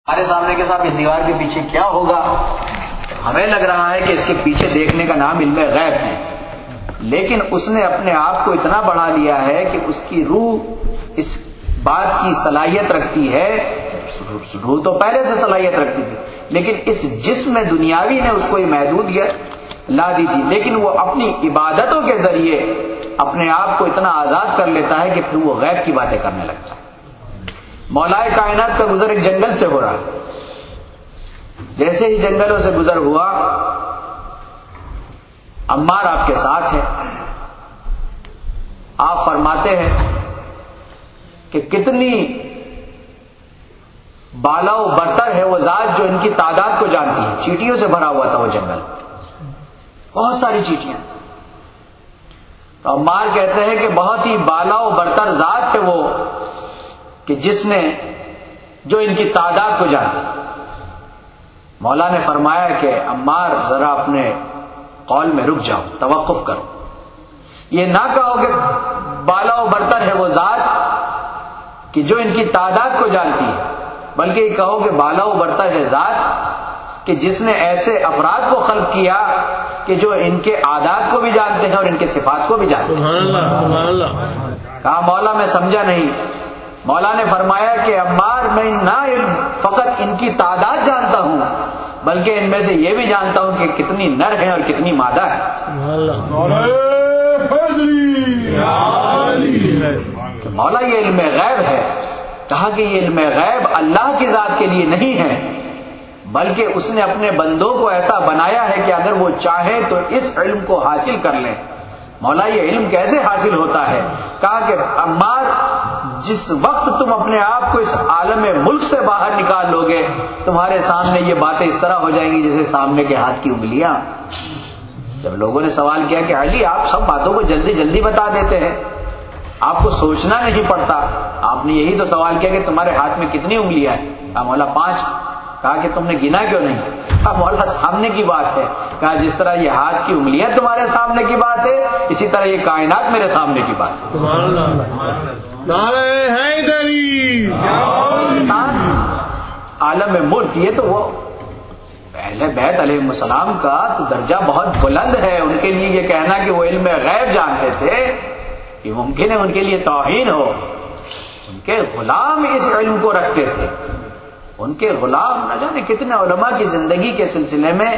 ہمارے سامنے کے ساتھ اس دیوار کے پیچھے کیا ہوگا؟ ہمیں لگ رہا ہے کہ اس کے پیچھے دیکھنے کا نام علم غیب ہے، لیکن اس نے اپنے آپ کو اتنا بڑھا لیا ہے کہ اس کی روح اس بات کی صلاحیت رکھتی ہے. روح تو پہلے سے صلاحیت رکھتی تھی، لیکن اس جسم دنیاوی نے اس کو یہ محدودیت لا دی تھی، لیکن وہ اپنی عبادتوں کے ذریعے اپنے آپ کو اتنا آزاد کر لیتا ہے کہ پھر وہ غیب کی باتیں کرنے لگتا ہے. مولائے کائنات کا گزر ایک جنگل سے ہو رہا ہے. جیسے ہی جنگلوں سے گزر ہوا، عمار آپ کے ساتھ ہے. آپ فرماتے ہیں کہ کتنی بالا و برتر ہے وہ ذات جو ان کی تعداد کو جانتی ہے. چیٹیوں سے بھرا ہوا تھا وہ جنگل، بہت ساری چیٹیاں. تو عمار کہتے ہیں کہ بہت ہی بالا و برتر ذات ہے وہ کہ جس نے جو ان کی تعداد کو جانتی. مولا نے فرمایا کہ عمار ذرا اپنے قول میں رک جاؤ، توقف کرو. یہ نہ کہو کہ بالا و برتر ہے وہ ذات کہ جو ان کی تعداد کو جانتی ہے، بلکہ یہ کہو کہ بالا و برتر ہے ذات کہ جس نے ایسے افراد کو خلق کیا کہ جو ان کے عادات کو بھی جانتے ہیں اور ان کے صفات کو بھی جانتے ہیں. سبحان اللہ. کہا مولا میں سمجھا نہیں. مولا نے فرمایا کہ عمار میں نہ فقط ان کی تعداد جانتا ہوں، بلکہ ان میں سے یہ بھی جانتا ہوں کہ کتنی نر ہے اور کتنی مادہ ہے. کہ مولا یہ علم غیب ہے. کہا کہ یہ علم غیب اللہ کی ذات کے لیے نہیں ہے، بلکہ اس نے اپنے بندوں کو ایسا بنایا ہے کہ اگر وہ چاہے تو اس علم کو حاصل کر لیں. مولا یہ علم کیسے حاصل ہوتا ہے؟ کہا کہ عمار جس وقت تم اپنے آپ کو اس عالم ملک سے باہر نکال لو گے، تمہارے سامنے یہ باتیں اس طرح ہو جائیں گی جیسے سامنے کے ہاتھ کی انگلیاں. جب لوگوں نے سوال کیا کہ علی آپ سب باتوں کو جلدی جلدی بتا دیتے ہیں، آپ کو سوچنا نہیں پڑتا، آپ نے یہی تو سوال کیا کہ تمہارے ہاتھ میں کتنی انگلیاں ہیں؟ کہا مولا 5. کہا کہ تم نے گنا کیوں نہیں؟ کہا مولا سامنے کی بات ہے. کہا جس طرح یہ ہاتھ کی انگلیاں تمہارے سامنے کی بات ہے، اسی طرح یہ کائنات میرے سامنے کی بات ہے. سبحان اللہ. نعرہ حیدری. عالم ملک یہ تو وہ اہل بیت علیہ السلام کا تو درجہ بہت بلند ہے. ان کے لیے یہ کہنا کہ وہ علم غیب جانتے تھے یہ ممکن ہے ان کے لیے توہین ہو. ان کے غلام اس علم کو رکھتے تھے. ان کے غلام نہ جانے کتنے علماء کی زندگی کے سلسلے میں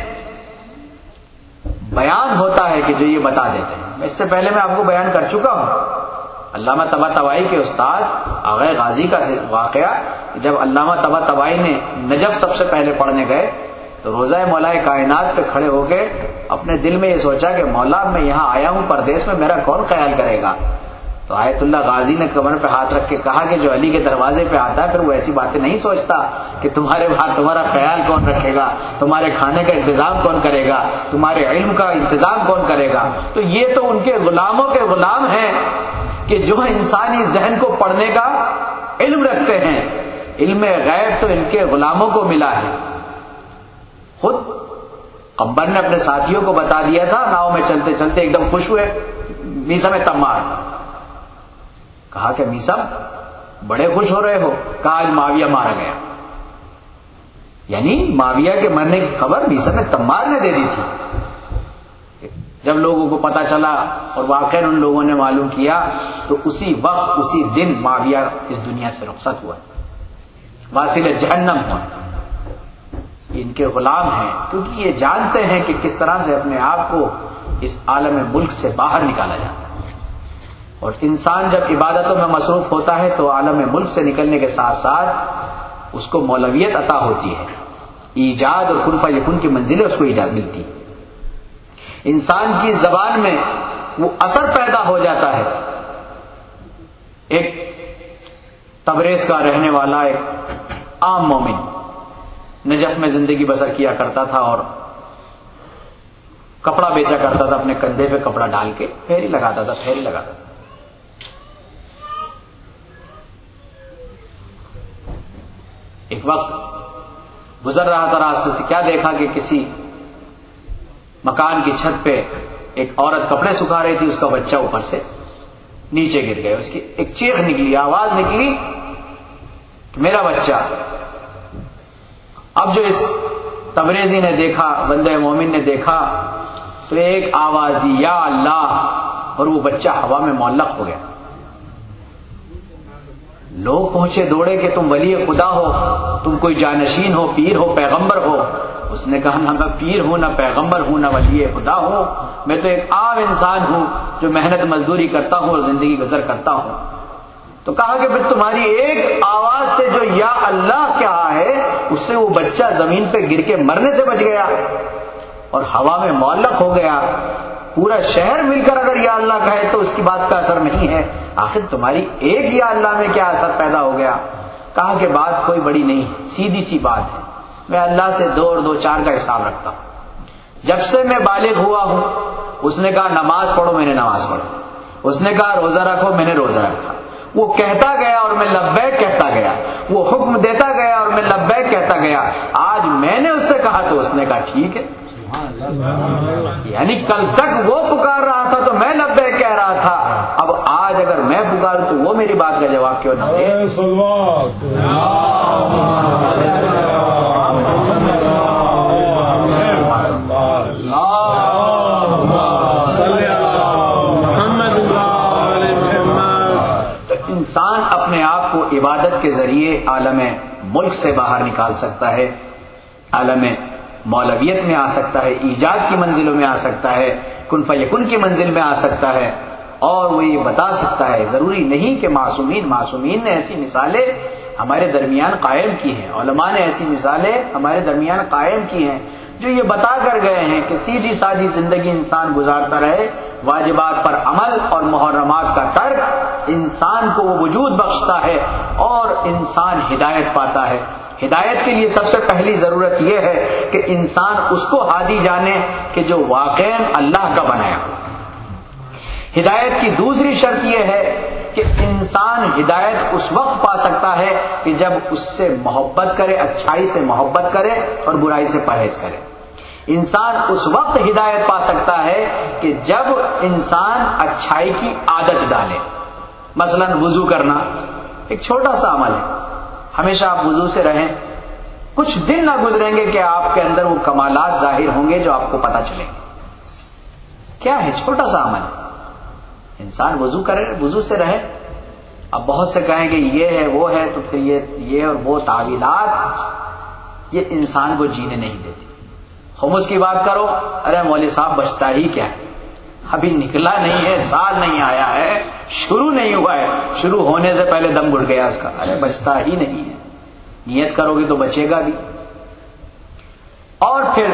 بیان ہوتا ہے کہ جو یہ بتا دیتے ہیں. اس سے پہلے میں آپ کو بیان کر چکا ہوں علامہ طباطبائی کے استاد آغا غازی کا واقعہ. جب علامہ طباطبائی نے نجف سب سے پہلے پڑھنے گئے تو روضہ مولا کائنات پہ کھڑے ہو کے اپنے دل میں یہ سوچا کہ مولا میں یہاں آیا ہوں پردیس میں، میرا کون خیال کرے گا؟ تو آیت اللہ غازی نے کمر پہ ہاتھ رکھ کے کہا کہ جو علی کے دروازے پہ آتا ہے پھر وہ ایسی باتیں نہیں سوچتا کہ تمہارے بعد تمہارا خیال کون رکھے گا، تمہارے کھانے کا انتظام کون کرے گا، تمہارے علم کا انتظام کون کرے گا. تو یہ تو ان کے غلاموں کے غلام ہیں کہ جو انسانی ذہن کو پڑھنے کا علم رکھتے ہیں. علم غیب تو ان کے غلاموں کو ملا ہے. خود قمبر نے اپنے ساتھیوں کو بتا دیا تھا، ناؤ میں چلتے چلتے ایک دم خوش ہوئے میسا میں تمار. کہا کہ میسا بڑے خوش ہو رہے ہو؟ کہا آج معاویہ مارا گیا. یعنی معاویہ کے مرنے کی خبر میسا میں تمار نے دے دی تھی. جب لوگوں کو پتا چلا اور واقعی ان لوگوں نے معلوم کیا تو اسی وقت اسی دن معاویہ اس دنیا سے رخصت ہوا، واصل جہنم ہوا. ان کے غلام ہیں کیونکہ یہ جانتے ہیں کہ کس طرح سے اپنے آپ کو اس عالم ملک سے باہر نکالا جاتا ہے. اور انسان جب عبادتوں میں مصروف ہوتا ہے تو عالم ملک سے نکلنے کے ساتھ ساتھ اس کو مولویت عطا ہوتی ہے. ایجاد اور کن فیکون کی منزلیں اس کو ایجاد ملتی. انسان کی زبان میں وہ اثر پیدا ہو جاتا ہے. ایک تبریز کا رہنے والا ایک عام مومن نجف میں زندگی بسر کیا کرتا تھا اور کپڑا بیچا کرتا تھا. اپنے کندھے پہ کپڑا ڈال کے پھیری لگاتا تھا. ایک وقت گزر رہا تھا راستے سے، کیا دیکھا کہ کسی مکان کی چھت پہ ایک عورت کپڑے سکھا رہی تھی، اس کا بچہ اوپر سے نیچے گر گیا. اس کی ایک چیخ نکلی، آواز نکلی کہ میرا بچہ. اب جو اس تبریزی نے دیکھا، بندہ مومن نے دیکھا، تو ایک آواز دی یا اللہ، اور وہ بچہ ہوا میں معلق ہو گیا۔ لوگ پہنچے دوڑے کہ تم ولی خدا ہو، تم کوئی جانشین ہو، پیر ہو، پیغمبر ہو۔ اس نے کہا نہ میں پیر ہوں، نہ پیغمبر ہوں، نہ ولی خدا ہوں، میں تو ایک عام انسان ہوں جو محنت مزدوری کرتا ہوں اور زندگی گزر کرتا ہوں۔ تو کہا کہ پھر تمہاری ایک آواز سے جو یا اللہ کہا ہے، اس سے وہ بچہ زمین پہ گر کے مرنے سے بچ گیا اور ہوا میں معلق ہو گیا۔ پورا شہر مل کر اگر یا اللہ کہے تو اس کی بات کا اثر نہیں ہے، آخر تمہاری ایک یا اللہ میں کیا اثر پیدا ہو گیا؟ کہا کہ بات کوئی بڑی نہیں، سیدھی سی بات ہے، میں اللہ سے 2 اور 2 4 کا حساب رکھتا ہوں۔ جب سے میں بالغ ہوا ہوں، اس نے کہا نماز پڑھو، میں نے نماز پڑھی، اس نے کہا روزہ رکھو، میں نے روزہ رکھا، وہ کہتا گیا اور میں لبیک کہتا گیا، وہ حکم دیتا گیا اور میں لبیک کہتا گیا۔ آج میں نے اس سے کہا تو اس نے کہا ٹھیک ہے۔ یعنی کل تک وہ پکار رہا تھا تو میں لبیک کہہ رہا تھا، اب آج اگر میں پکاروں تو وہ میری بات کا جواب کیوں نہ دے؟ تو انسان اپنے آپ کو عبادت کے ذریعے عالم ملک سے باہر نکال سکتا ہے، عالم مولویت میں آ سکتا ہے، ایجاد کی منزلوں میں آ سکتا ہے، کن فیکن کی منزل میں آ سکتا ہے، اور وہ یہ بتا سکتا ہے۔ ضروری نہیں کہ معصومین نے ایسی مثالیں ہمارے درمیان قائم کی ہیں، علماء نے ایسی مثالیں ہمارے درمیان قائم کی ہیں جو یہ بتا کر گئے ہیں کہ سیدھی سادھی زندگی انسان گزارتا رہے، واجبات پر عمل اور محرمات کا ترک انسان کو وہ وجود بخشتا ہے اور انسان ہدایت پاتا ہے۔ ہدایت کے لیے سب سے پہلی ضرورت یہ ہے کہ انسان اس کو ہادی جانے کہ جو واقعاً اللہ کا بنایا ہو۔ ہدایت کی دوسری شرط یہ ہے کہ انسان ہدایت اس وقت پا سکتا ہے کہ جب اس سے محبت کرے، اچھائی سے محبت کرے اور برائی سے پرہیز کرے۔ انسان اس وقت ہدایت پا سکتا ہے کہ جب انسان اچھائی کی عادت ڈالے۔ مثلا وضو کرنا ایک چھوٹا سا عمل ہے، ہمیشہ آپ وضو سے رہیں، کچھ دن نہ گزریں گے کہ آپ کے اندر وہ کمالات ظاہر ہوں گے جو آپ کو پتہ چلیں گے۔ کیا ہے؟ چھوٹا سا عمل ہے، انسان وضو کرے، وضو سے رہے۔ اب بہت سے کہیں کہ یہ ہے وہ ہے، تو پھر یہ اور وہ تعویلات یہ انسان کو جینے نہیں دیتی۔ خمس کی بات کرو، ارے مولوی صاحب بچتا ہی کیا ہے، ابھی نکلا نہیں ہے، سال نہیں آیا ہے، شروع نہیں ہوا ہے، شروع ہونے سے پہلے دم گھٹ گیا اس کا، ارے بچتا ہی نہیں ہے۔ نیت کرو گے تو بچے گا بھی۔ اور پھر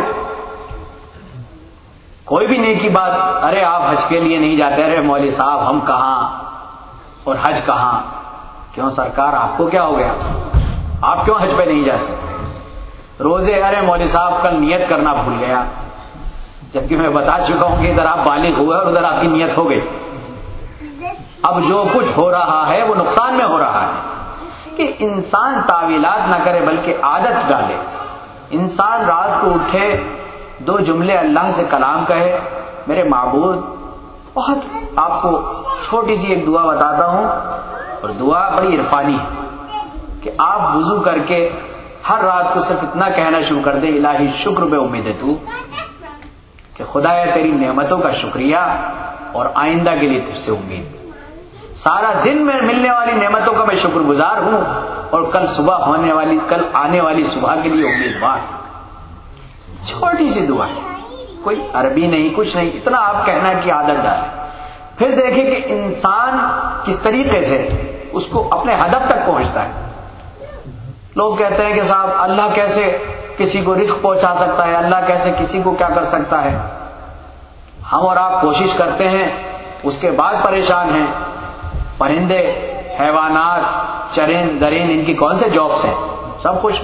کوئی بھی نیکی بات، ارے آپ حج کے لیے نہیں جاتے، ارے مولوی صاحب ہم کہاں اور حج کہاں؟ کیوں سرکار آپ کو کیا ہو گیا؟ آپ کیوں حج پہ نہیں جا سکتے؟ روزے، ارے مولوی صاحب کل نیت کرنا بھول گیا، جبکہ میں بتا چکا ہوں کہ ادھر آپ بالغ ہوئے اور ادھر آپ کی نیت ہو گئی۔ اب جو کچھ ہو رہا ہے وہ نقصان میں ہو رہا ہے کہ انسان تعویلات نہ کرے بلکہ عادت ڈالے۔ انسان رات کو اٹھے، 2 جملے اللہ سے کلام کہے، میرے معبود، بہت آپ کو چھوٹی سی ایک دعا بتاتا ہوں، اور دعا بڑی عرفانی ہے کہ آپ وضو کر کے ہر رات کو صرف اتنا کہنا شروع کر دیں، الہی شکر بے امید تو، کہ خدایا تیری نعمتوں کا شکریہ اور آئندہ کے لیے تجھ سے امید۔ سارا دن میں ملنے والی نعمتوں کا میں شکر گزار ہوں، اور کل آنے والی صبح کے لیے امیدوار۔ چھوٹی سی دعا ہے، کوئی عربی نہیں، کچھ نہیں، اتنا آپ کہنا کی عادت ڈالیں۔ پھر دیکھیں کہ انسان کس طریقے سے اس کو اپنے ہدف تک پہنچتا ہے۔ لوگ کہتے ہیں کہ صاحب اللہ کیسے کسی کو رزق پہنچا سکتا ہے، اللہ کیسے کسی کو کیا کر سکتا ہے؟ ہم اور آپ کوشش کرتے ہیں، اس کے بعد پریشان ہیں۔ پرندے، حیوانات، چرند درند، ان کی کون سے جابس ہیں؟ سب خوش۔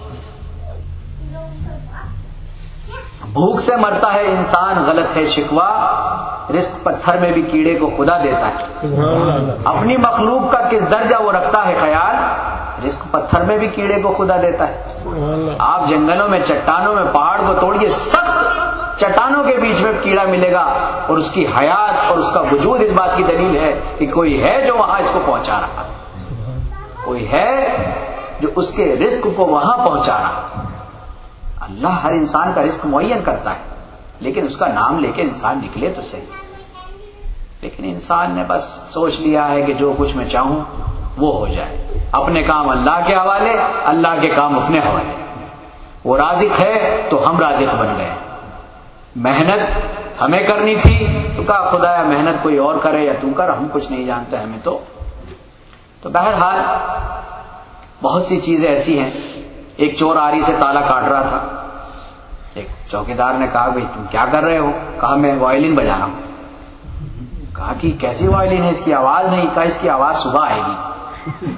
بھوک سے مرتا ہے انسان، غلط ہے شکوہ، رزق پتھر میں بھی کیڑے کو خدا دیتا ہے۔ اپنی مخلوق کا کس درجہ وہ رکھتا ہے خیال، رزق پتھر میں بھی کیڑے کو خدا دیتا ہے۔ آپ جنگلوں میں، چٹانوں میں، پہاڑ کو توڑیے، سخت چٹانوں کے بیچ میں کیڑا ملے گا، اور اس کی حیات اور اس کا وجود اس بات کی دلیل ہے کہ کوئی ہے جو وہاں اس کو پہنچا رہا، کوئی ہے جو اس کے رزق کو وہاں پہنچا رہا۔ اللہ ہر انسان کا رزق معین کرتا ہے، لیکن اس کا نام لے کے انسان نکلے تو صحیح. لیکن انسان نے بس سوچ لیا ہے کہ جو کچھ میں چاہوں وہ ہو جائے، اپنے کام اللہ کے حوالے، اللہ کے کام اپنے حوالے. وہ رازق ہے تو ہم رازق بن گئے. محنت ہمیں کرنی تھی تو کہا خدایا محنت کوئی اور کرے یا تو کر، ہم کچھ نہیں جانتے ہمیں تو بہرحال بہت سی چیزیں ایسی ہیں. ایک چور آری سے تالا کاٹ رہا تھا. ایک چوکیدار نے کہا بھائی تم کیا کر رہے ہو؟ کہا میں وائلن بجا رہا ہوں. کہا کہ کیسی وائلن ہے، اس کی آواز نہیں. کہا اس کی آواز صبح آئے گی.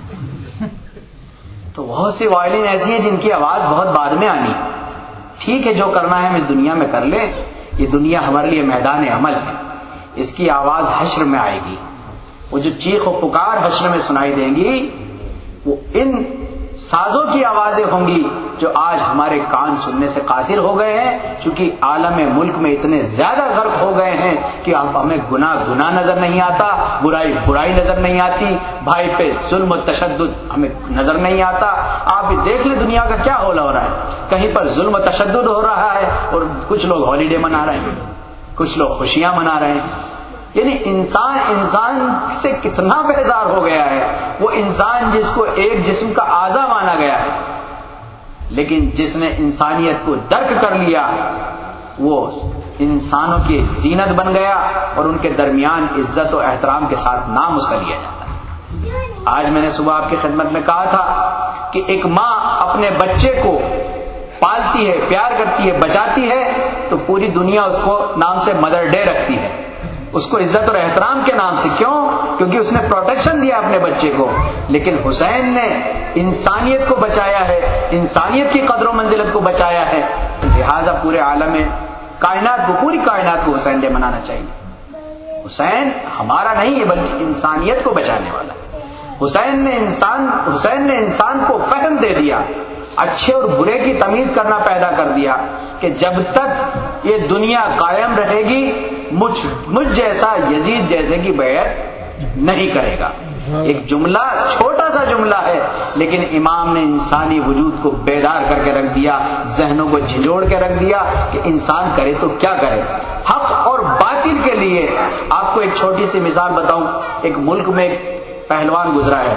تو بہت سی وائلن ایسی ہیں جن کی آواز بہت بعد میں آنی. ٹھیک ہے جو کرنا ہے ہم اس دنیا میں کر لیں، یہ دنیا ہمارے لیے میدان عمل ہے. اس کی آواز حشر میں آئے گی. وہ جو چیخ و پکار حشر میں سنائی دیں گی وہ ان سازوں کی آوازیں ہوں گی جو آج ہمارے کان سننے سے قاصر ہو گئے ہیں، چونکہ عالم ملک میں اتنے زیادہ غرق ہو گئے ہیں کہ اب ہمیں گناہ نظر نہیں آتا، برائی نظر نہیں آتی، بھائی پہ ظلم و تشدد ہمیں نظر نہیں آتا. آپ بھی دیکھ لیں دنیا کا کیا حال ہو رہا ہے. کہیں پر ظلم و تشدد ہو رہا ہے اور کچھ لوگ ہالیڈے منا رہے ہیں، کچھ لوگ خوشیاں منا رہے ہیں. یعنی انسان سے کتنا بیزار ہو گیا ہے. وہ انسان جس کو ایک جسم کا اعضا مانا گیا ہے، لیکن جس نے انسانیت کو درک کر لیا وہ انسانوں کی زینت بن گیا اور ان کے درمیان عزت و احترام کے ساتھ نام اس کا لیا جاتا ہے. آج میں نے صبح آپ کی خدمت میں کہا تھا کہ ایک ماں اپنے بچے کو پالتی ہے، پیار کرتی ہے، بچاتی ہے تو پوری دنیا اس کو نام سے مدر ڈے رکھتی ہے، اس کو عزت اور احترام کے نام سے. کیوں؟ کیونکہ اس نے پروٹیکشن دیا اپنے بچے کو. لیکن حسین نے انسانیت کو بچایا ہے، انسانیت کی قدر و منزلت کو بچایا ہے. لہذا پورے عالم کائنات کو، پوری کائنات کو حسین ڈے منانا چاہیے. حسین ہمارا نہیں ہے بلکہ انسانیت کو بچانے والا ہے. حسین نے انسان کو فہم دے دیا، اچھے اور برے کی تمیز کرنا پیدا کر دیا کہ جب تک یہ دنیا قائم رہے گی مجھ جیسا یزید جیسے کی بیعت نہیں کرے گا. ایک جملہ، چھوٹا سا جملہ ہے، لیکن امام نے انسانی وجود کو بیدار کر کے رکھ دیا، ذہنوں کو جھنجھوڑ کے رکھ دیا کہ انسان کرے تو کیا کرے. حق اور باطل کے لیے آپ کو ایک چھوٹی سی مثال بتاؤں. ایک ملک میں ایک پہلوان گزرا ہے.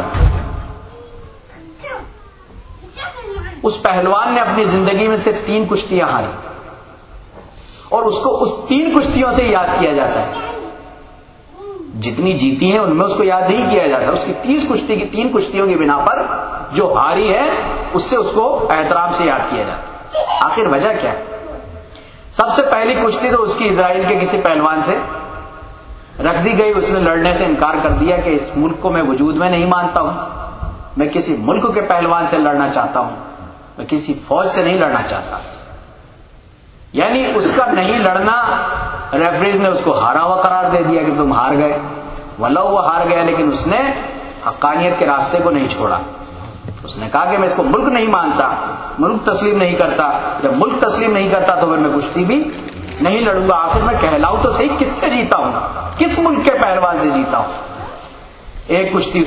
اس پہلوان نے اپنی زندگی میں سے 3 کشتیاں ہاری اور اس کو اس 3 کشتیوں سے یاد کیا جاتا ہے. جتنی جیتی ہیں ان میں اس کو یاد نہیں کیا جاتا. اس کی 3 کشتیوں کی بنا پر جو ہاری ہے اس سے اس کو احترام سے یاد کیا جاتا ہے. آخر وجہ کیا ہے؟ سب سے پہلی کشتی تو اس کی اسرائیل کے کسی پہلوان سے رکھ دی گئی. اس نے لڑنے سے انکار کر دیا کہ اس ملک کو میں وجود میں نہیں مانتا ہوں، میں کسی ملک کے پہلوان سے لڑنا چاہتا ہوں، میں کسی فوج سے نہیں لڑنا چاہتا. یعنی اس کا نہیں لڑنا ریفریز نے اس کو ہارا ہوا قرار دے دیا کہ تم ہار گئے. ولو وہ ہار گیا لیکن اس نے حقانیت کے راستے کو نہیں چھوڑا. اس نے کہا کہ میں اس کو ملک نہیں مانتا، ملک تسلیم نہیں کرتا. جب ملک تسلیم نہیں کرتا تو پھر میں کشتی بھی نہیں لڑوں گا. آخر میں کہلاؤں تو صحیح کس سے جیتا ہوں، کس ملک کے پہلوان سے جیتا ہوں. ایک کشتی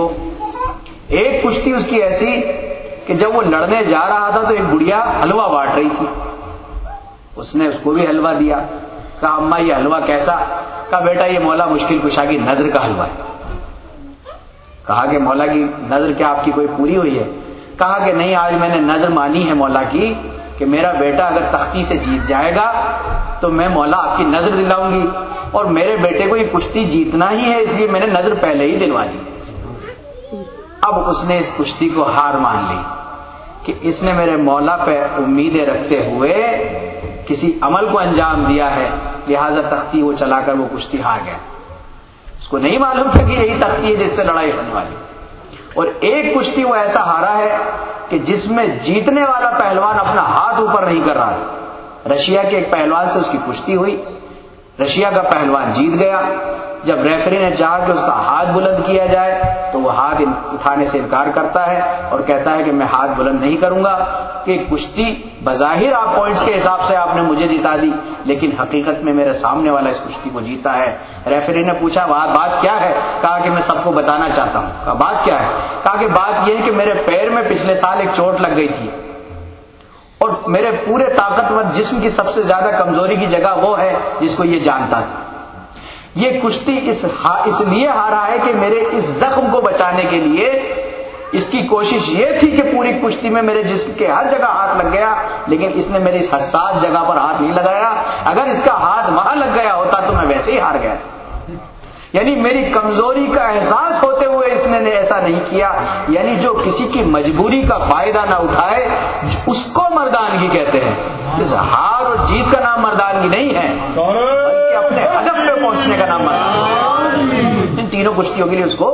اس کی ایسی کہ جب وہ لڑنے جا رہا تھا تو ایک بڑھیا حلوہ بانٹ رہی تھی. اس نے اس کو بھی حلوہ دیا. کہا اماں یہ حلوہ کیسا؟ کہا بیٹا یہ مولا مشکل کشا کی نظر کا حلوہ ہے. کہا کہ مولا کی نظر کیا آپ کی کوئی پوری ہوئی ہے؟ کہا کہ نہیں، آج میں نے نظر مانی ہے مولا کی کہ میرا بیٹا اگر تختی سے جیت جائے گا تو میں مولا آپ کی نظر دلاؤں گی، اور میرے بیٹے کو یہ کشتی جیتنا ہی ہے، اس لیے میں نے نظر پہلے ہی دلوا دی. اب اس نے اس کشتی کو ہار مان لی کہ اس نے میرے مولا پہ امیدیں رکھتے ہوئے کسی عمل کو انجام دیا ہے، لہذا تختی وہ چلا کر وہ کشتی ہار گیا. اس کو نہیں معلوم تھا کہ یہی تختی ہے جس سے لڑائی ہونے والی. اور ایک کشتی وہ ایسا ہارا ہے کہ جس میں جیتنے والا پہلوان اپنا ہاتھ اوپر نہیں کر رہا تھا. رشیا کے ایک پہلوان سے اس کی کشتی ہوئی، رشیا کا پہلوان جیت گیا. جب ریفری نے چاہا کہ اس کا ہاتھ بلند کیا جائے تو وہ ہاتھ اٹھانے سے انکار کرتا ہے اور کہتا ہے کہ میں ہاتھ بلند نہیں کروں گا. کہ کشتی بظاہر آپ پوائنٹس کے حساب سے آپ نے مجھے جتا دی، لیکن حقیقت میں میرے سامنے والا اس کشتی کو جیتا ہے. ریفری نے پوچھا بات کیا ہے؟ کہا کہ میں سب کو بتانا چاہتا ہوں. کہا بات کیا ہے؟ کہا کہ بات یہ ہے کہ میرے پیر میں پچھلے سال ایک چوٹ لگ گئی تھی اور میرے پورے طاقتور جسم کی سب سے زیادہ کمزوری کی جگہ وہ ہے جس کو یہ جانتا تھا. یہ کشتی اس لیے ہارا ہے کہ میرے اس زخم کو بچانے کے لیے اس کی کوشش یہ تھی کہ پوری کشتی میں میرے جسم کے ہر جگہ ہاتھ لگ گیا، لیکن اس نے میری اس حساس جگہ پر ہاتھ نہیں لگایا. اگر اس کا ہاتھ وہاں لگ گیا ہوتا تو میں ویسے ہی ہار گیا. یعنی میری کمزوری کا احساس ہوتے ہوئے اس نے ایسا نہیں کیا. یعنی جو کسی کی مجبوری کا فائدہ نہ اٹھائے اس کو مردانگی کہتے ہیں. اس ہار اور جیت کا نام مردانگی نہیں ہے، بلکہ اپنے ہدف پہ پہنچنے کا نام مردانگی. ان تینوں کشتیوں کے لیے اس کو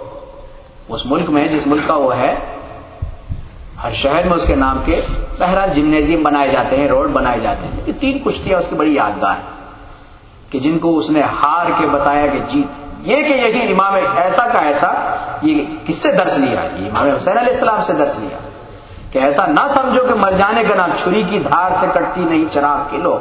اس ملک میں جس ملک کا وہ ہے، ہر شہر میں اس کے نام کے بہرحال جمنیزیم بنائے جاتے ہیں، روڈ بنائے جاتے ہیں. یہ 3 کشتیاں اس کی بڑی یادگار ہیں کہ جن کو اس نے ہار کے بتایا کہ جیت. یہ کہ یہی امام ایسا کا ایسا، یہ کس سے درس لیا؟ یہ امام حسین علیہ السلام سے درس لیا کہ ایسا نہ سمجھو کہ مر جانے کا نام چھری کی دھار سے کٹتی نہیں چراغ کی لو.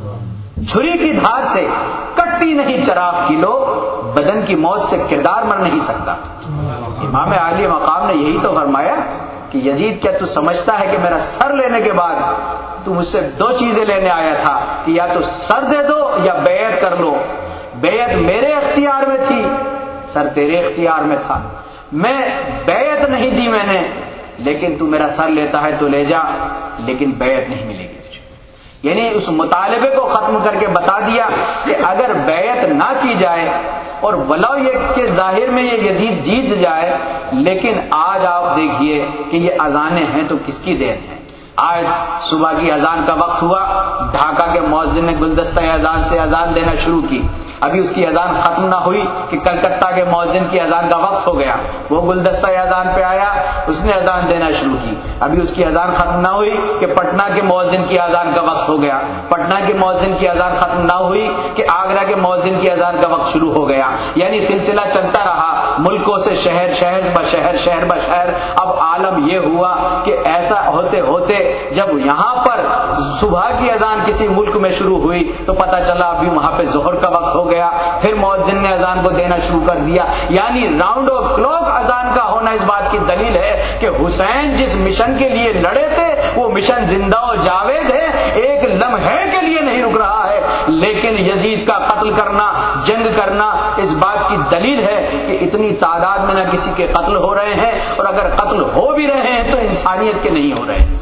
چھری کی دھار سے کٹتی نہیں چراغ کی لو. بدن کی موت سے کردار مر نہیں سکتا. امام عالی مقام نے یہی تو فرمایا کہ یزید کیا تو سمجھتا ہے کہ میرا سر لینے کے بعد تو مجھ سے 2 چیزیں لینے آیا تھا کہ یا تو سر دے دو یا بیعت کر لو. بیعت میرے اختیار میں تھی، سر تیرے اختیار میں تھا. میں بیعت نہیں دی میں نے، لیکن تو میرا سر لیتا ہے تو لے جا، لیکن بیعت نہیں ملے گی. یعنی اس مطالبے کو ختم کر کے بتا دیا کہ اگر بیعت نہ کی جائے اور ولو یہ کہ ظاہر میں یہ یزید جیت جائے، لیکن آج آپ دیکھیے کہ یہ اذانیں ہیں تو کس کی دین ہے. آج صبح کی اذان کا وقت ہوا، ڈھاکہ کے مؤذن نے گلدستہ اذان سے اذان دینا شروع کی. ابھی اس کی اذان ختم نہ ہوئی کہ کلکتہ کے مؤذن کی اذان کا وقت ہو گیا. وہ گلدستہ اذان پہ آیا، اس نے اذان دینا شروع کی. ابھی اس کی اذان ختم نہ ہوئی کہ پٹنہ کے مؤذن کی اذان کا وقت ہو گیا. پٹنہ کے مؤذن کی اذان ختم نہ ہوئی کہ آگرہ کے مؤذن کی اذان کا وقت شروع ہو گیا. یعنی سلسلہ چلتا رہا، ملکوں سے شہر، شہر بشہر، شہر بشہر. اب عالم یہ ہوا کہ ایسا ہوتے ہوتے جب یہاں پر صبح کی اذان کسی ملک میں شروع ہوئی تو پتہ چلا ابھی وہاں پہ ظہر کا وقت ہو گیا. پھر مؤذن نے اذان کو دینا شروع کر دیا. یعنی راؤنڈ آف کلاک اذان کا ہونا اس بات کی دلیل ہے کہ حسین جس مشن کے لیے لڑے تھے وہ مشن زندہ و جاوید ہے، ایک لمحے کے لیے نہیں رک رہا ہے. لیکن یزید کا قتل کرنا، جنگ کرنا اس بات کی دلیل ہے کہ اتنی تعداد میں نہ کسی کے قتل ہو رہے ہیں، اور اگر قتل ہو بھی رہے ہیں تو انسانیت کے نہیں ہو رہے ہیں.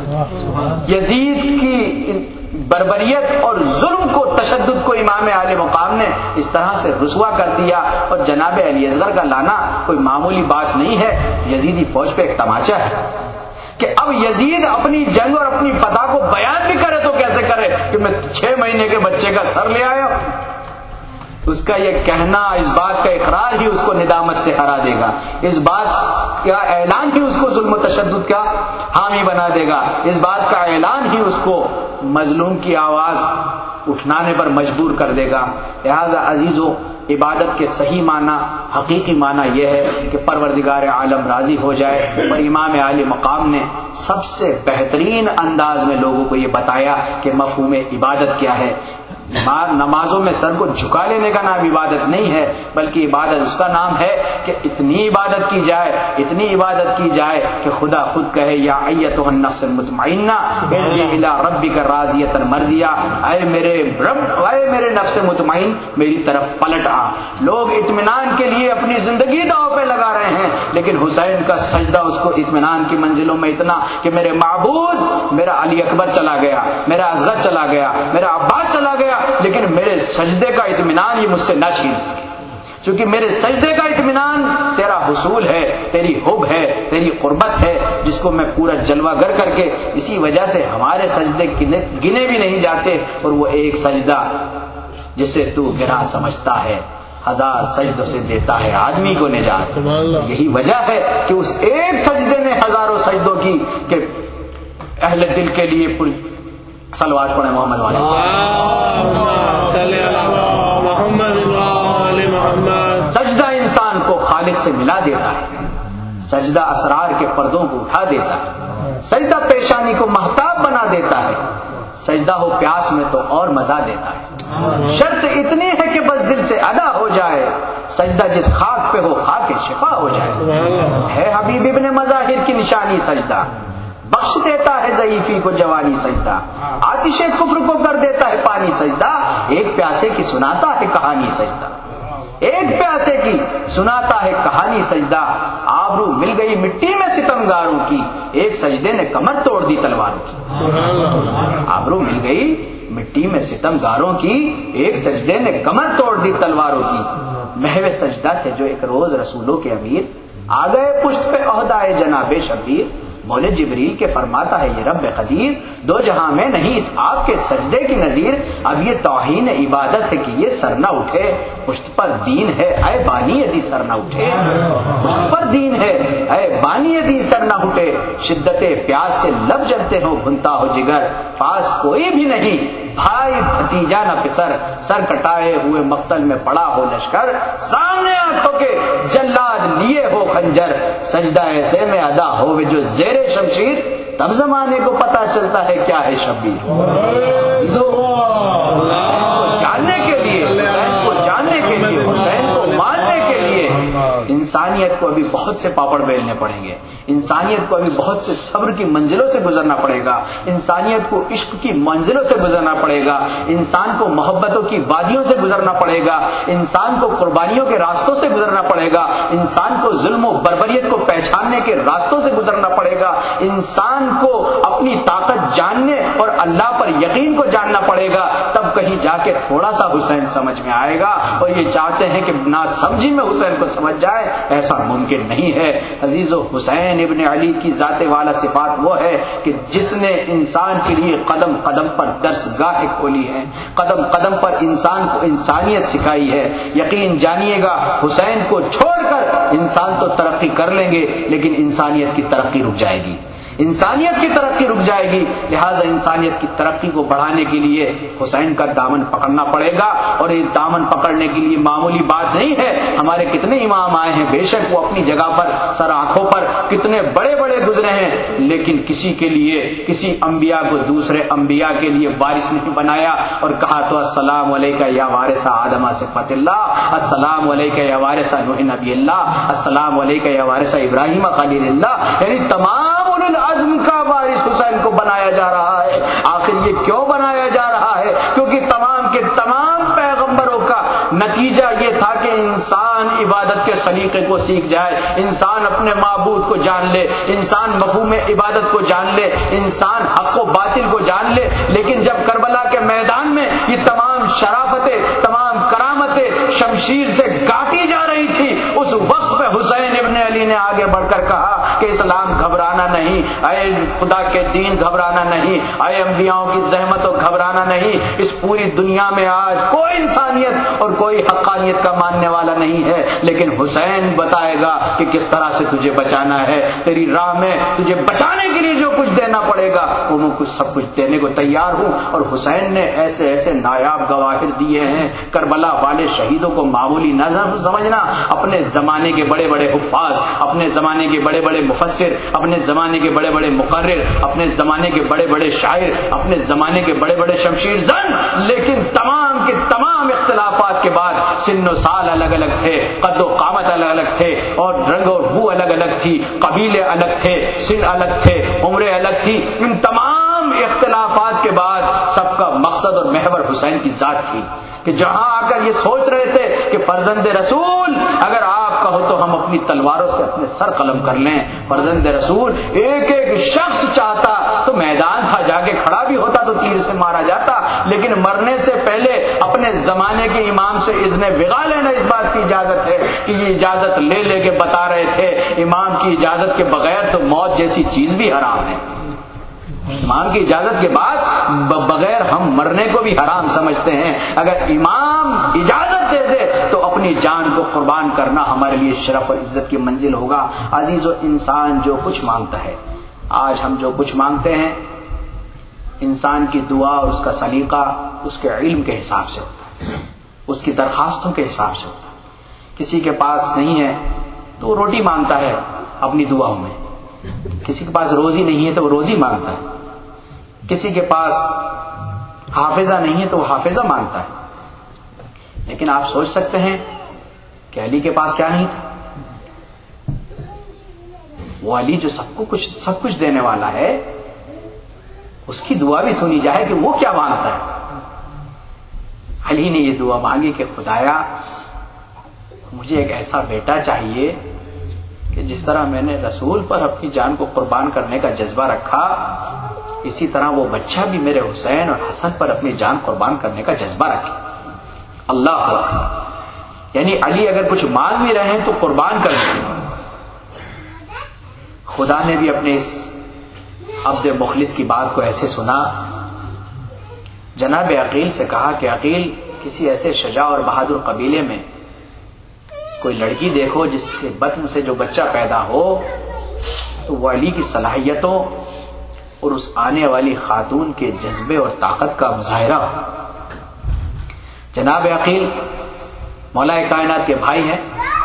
یزید کی بربریت اور ظلم کو، تشدد کو امام عالی مقام نے اس طرح سے رسوا کر دیا. اور جناب علی اصغر کا لانا کوئی معمولی بات نہیں ہے. یزیدی فوج پہ ایک تماچا ہے کہ اب یزید اپنی جنگ اور اپنی فتح کو بیان بھی کرے تو کیسے کرے کہ میں 6 مہینے کے بچے کا سر لے آیا. اس کا یہ کہنا، اس بات کا اقرار ہی اس کو ندامت سے ہرا دے گا. اس بات کا اعلان ہی اس کو ظلم و تشدد کا حامی بنا دے گا. اس بات کا اعلان ہی اس کو مظلوم کی آواز اٹھانے پر مجبور کر دے گا. لہذا عزیزو، عبادت کے صحیح معنی، حقیقی معنی یہ ہے کہ پروردگار عالم راضی ہو جائے. اور امام عالی مقام نے سب سے بہترین انداز میں لوگوں کو یہ بتایا کہ مفہوم عبادت کیا ہے. نمازوں میں سر کو جھکا لینے کا نام عبادت نہیں ہے، بلکہ عبادت اس کا نام ہے کہ اتنی عبادت کی جائے، اتنی عبادت کی جائے کہ خدا خود کہے یا ایتھا النفس المطمئنہ ارجعی الی ربک راضیۃ مرضیہ، اے میرے رب، اے میرے نفس مطمئن میری طرف پلٹ آ. لوگ اطمینان کے لیے اپنی زندگی داؤ پہ لگا رہے ہیں، لیکن حسین کا سجدہ اس کو اطمینان کی منزلوں میں اتنا کہ میرے معبود، میرا علی اکبر چلا گیا، میرا اصغر چلا گیا، میرا عباس چلا گیا، لیکن میرے سجدے کا اطمینان یہ مجھ سے نہ چھین سکے. چونکہ میرے سجدے کا اطمینان تیرا حصول ہے، تیری حب ہے، تیری قربت ہے، جس کو میں پورا جلوہ گر کر کے، اسی وجہ سے ہمارے سجدے گنے بھی نہیں جاتے. اور وہ ایک سجدہ جسے تو گرا سمجھتا ہے 1000 سجدوں سے دیتا ہے آدمی کو نجات. یہی وجہ ہے کہ اس ایک سجدے نے ہزاروں سجدوں کی کہ اہل دل کے لیے پوری صلوات پڑھیں محمد والے. سجدہ انسان کو خالق سے ملا دیتا ہے، سجدہ اسرار کے پردوں کو اٹھا دیتا ہے، سجدہ پیشانی کو مہتاب بنا دیتا ہے، سجدہ ہو پیاس میں تو اور مزہ دیتا ہے. شرط اتنی ہے کہ بس دل سے ادا ہو جائے، سجدہ جس خاک پہ ہو خاک شفا ہو جائے. ہے حبیب ابن مظاہر کی نشانی سجدہ، بخش دیتا ہے ضعیفی کو جوانی سجدہ، آتش کفر کو کر دیتا ہے پانی سجدہ، ایک پیاسے کی سناتا ہے کہانی سجدہ، ایک پیاسے کی سناتا ہے کہانی سجدہ، آبرو مل گئی مٹی میں ستمگاروں کی، ایک سجدے نے کمر توڑ دی تلواروں کی، آبرو مل گئی مٹی میں ستمگاروں کی، ایک سجدے نے کمر توڑ دی تلواروں کی، محو سجدہ تھے جو ایک روز رسولوں کے امیر، آ گئے پشت پہ عہدۂ جناب شبیر، مولا جبریل کے فرماتا ہے یہ رب قدیر، دو جہاں میں نہیں اس آپ کے سجدے کی نظیر، اب یہ توہین عبادت ہے کہ یہ سر نہ اٹھے، پشت پر دین ہے اے بانی دی سر نہ اٹھے، پشت پر دین ہے اے بانی دی سر نہ اٹھے، شدت پیاس سے لب جلتے ہو بھنتا ہو جگر، پاس کوئی بھی نہیں بھائی بھتیجا نہ پسر، سر کٹائے ہوئے مقتل میں پڑا ہو لشکر، سامنے آنکھوں کے جلاد لیے ہو خنجر، سجدہ ایسے میں ادا ہو جو زیر شمشیر، تب زمانے کو پتا چلتا ہے کیا ہے شبیر۔ حسین کو جاننے کے لیے، حسین کو جاننے کے لیے، حسین کو ماننے کے لیے انسانیت کو ابھی بہت سے پاپڑ بیلنے پڑیں گے، انسانیت کو ابھی بہت سے صبر کی منزلوں سے گزرنا پڑے گا، انسانیت کو عشق کی منزلوں سے گزرنا پڑے گا، انسان کو محبتوں کی وادیوں سے گزرنا پڑے گا، انسان کو قربانیوں کے راستوں سے گزرنا پڑے گا، انسان کو ظلم و بربریت کو پہچاننے کے راستوں سے گزرنا پڑے گا، انسان کو اپنی طاقت جاننے اور اللہ پر یقین کو جاننا پڑے گا، تب کہیں جا کے تھوڑا سا حسین سمجھ میں آئے گا۔ اور یہ چاہتے ہیں کہ نا سمجھی میں حسین کو سمجھ جائے، ایسا ممکن نہیں ہے۔ عزیزو، حسین ابن علی کی ذات والا صفات وہ ہے کہ جس نے انسان کے لیے قدم قدم پر درسگاہ کھولی ہے، قدم قدم پر انسان کو انسانیت سکھائی ہے۔ یقین جانیے گا حسین کو چھوڑ کر انسان تو ترقی کر لیں گے لیکن انسانیت کی ترقی رک جائے گی، انسانیت کی ترقی رک جائے گی۔ لہذا انسانیت کی ترقی کو بڑھانے کے لیے حسین کا دامن پکڑنا پڑے گا، اور یہ دامن پکڑنے کے لیے معمولی بات نہیں ہے۔ ہمارے کتنے امام آئے ہیں، بے شک وہ اپنی جگہ پر سر آنکھوں پر کتنے بڑے بڑے گزرے ہیں، لیکن کسی کے لیے، کسی انبیاء کو دوسرے انبیاء کے لیے وارث نہیں بنایا اور کہا تو السلام علیکہ یا وارث آدم صفت اللہ، السلام علیکہ یا وارث نوح نبی اللہ، السلام علیکہ یا وارث ابراہیم خلیل اللہ، یعنی تمام عزم کا وارث حسین کو بنایا جا رہا ہے۔ آخر یہ کیوں بنایا جا رہا ہے؟ کیونکہ تمام کے تمام پیغمبروں کا نتیجہ یہ تھا کہ انسان عبادت کے سلیقے کو سیکھ جائے، انسان اپنے معبود کو جان لے، انسان مفہوم عبادت کو جان لے، انسان حق و باطل کو جان لے۔ لیکن جب کربلا کے میدان میں یہ تمام شرافتیں، تمام کرامتیں شمشیر سے کاٹی جا رہی تھی، اس وقت پہ حسین ابن علی نے آگے بڑھ کر کہا کہ اسلام گھبرانا نہیں، اے خدا کے دین گھبرانا نہیں، اے انبیاءوں کی زحمتوں گھبرانا نہیں، اس پوری دنیا میں آج کوئی انسانیت اور کوئی حقانیت کا ماننے والا نہیں ہے، لیکن حسین بتائے گا کہ کس طرح سے تجھے بچانا ہے، تیری راہ میں تجھے بچانے کے لیے جو کچھ دینا پڑے گا وہ میں کچھ سب کچھ دینے کو تیار ہوں۔ اور حسین نے ایسے ایسے نایاب گواہر دیے ہیں، کربلا والے شہیدوں کو معمولی نہ سمجھنا، اپنے زمانے کے بڑے بڑے حفاظ، اپنے زمانے کے بڑے بڑے مفسر، اپنے زمانے کے بڑے بڑے مقرر، اپنے زمانے کے بڑے بڑے شاعر، اپنے زمانے کے بڑے بڑے شمشیر زن، لیکن تمام کے تمام اختلافات کے بعد سن و سال الگ الگ تھے، قد و قامت الگ الگ تھے، اور رنگ اور بو الگ الگ تھی، قبیلے الگ تھے، سن الگ تھے، عمریں الگ تھی، ان تمام اختلافات کے بعد سب کا مقصد اور محور حسین کی ذات تھی، کہ جہاں آ کر یہ سوچ رہے تھے کہ فرزند رسول اگر آپ کا ہو تو ہم اپنی تلواروں سے اپنے سر قلم کر لیں۔ فرزند رسول ایک ایک شخص چاہتا تو میدان تھا، جا کے کھڑا بھی ہوتا تو تیر سے مارا جاتا، لیکن مرنے سے پہلے اپنے زمانے کے امام سے اذن وغا لینا اس بات کی اجازت ہے کہ یہ اجازت لے لے کے بتا رہے تھے امام کی اجازت کے بغیر تو موت جیسی چیز بھی حرام ہے، امام کی اجازت کے بعد بغیر ہم مرنے کو بھی حرام سمجھتے ہیں، اگر امام اجازت دے دے تو اپنی جان کو قربان کرنا ہمارے لیے شرف اور عزت کی منزل ہوگا۔ عزیزو، انسان جو کچھ مانگتا ہے، آج ہم جو کچھ مانگتے ہیں، انسان کی دعا اور اس کا سلیقہ اس کے علم کے حساب سے ہوتا ہے، اس کی درخواستوں کے حساب سے ہوتا ہے۔ کسی کے پاس نہیں ہے تو وہ روٹی مانگتا ہے اپنی دعاؤں میں، کسی کے پاس روزی نہیں ہے تو وہ روزی مانگتا ہے، کسی کے پاس حافظہ نہیں ہے تو وہ حافظہ مانگتا ہے۔ لیکن آپ سوچ سکتے ہیں کہ علی کے پاس کیا نہیں تھا؟ وہ علی جو سب کچھ دینے والا ہے، اس کی دعا بھی سنی جائے کہ وہ کیا مانگتا ہے۔ علی نے یہ دعا مانگی کہ خدایا مجھے ایک ایسا بیٹا چاہیے کہ جس طرح میں نے رسول پر اپنی جان کو قربان کرنے کا جذبہ رکھا، اسی طرح وہ بچہ بھی میرے حسین اور حسن پر اپنی جان قربان کرنے کا جذبہ رکھے۔ اللہ اکبر، یعنی علی اگر کچھ مانگ بھی رہے ہیں تو قربان کر دیں۔ خدا نے بھی اپنے اس عبد مخلص کی بات کو ایسے سنا، جناب عقیل سے کہا کہ عقیل کسی ایسے شجاع اور بہادر قبیلے میں کوئی لڑکی دیکھو جس کے بطن سے جو بچہ پیدا ہو تو وہ علی کی صلاحیتوں اور اس آنے والی خاتون کے جذبے اور طاقت کا مظاہرہ ہو۔ جناب عقیل مولا کائنات کے بھائی ہیں،